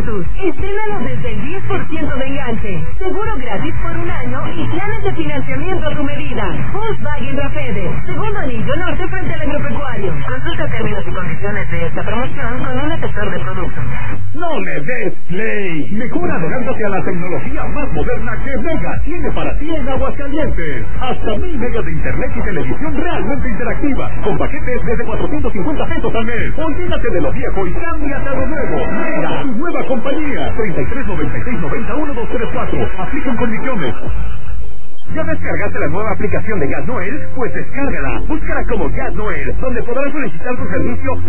Virtus. Estrénalo desde el 10% de enganche. Seguro gratis por un año y planes de financiamiento a tu medida. Volkswagen Rafede. Segundo anillo norte frente al agropecuario. Consulta términos y condiciones de esta promoción con un asesor de producto. ¡No le des play! Mejor adelántate a la tecnología más moderna que Mega tiene para ti en Aguascalientes. Hasta 1000 megas de internet y televisión realmente interactiva, con paquetes desde 450 pesos al mes. Olvídate de lo viejo y cámbiate a lo nuevo. Mega, tu nueva compañía. 3396-91234. Aplican condiciones. ¿Ya descargaste la nueva aplicación de Gas Noel? Pues descárgala. Búscala como Gas Noel, donde podrás solicitar tu servicio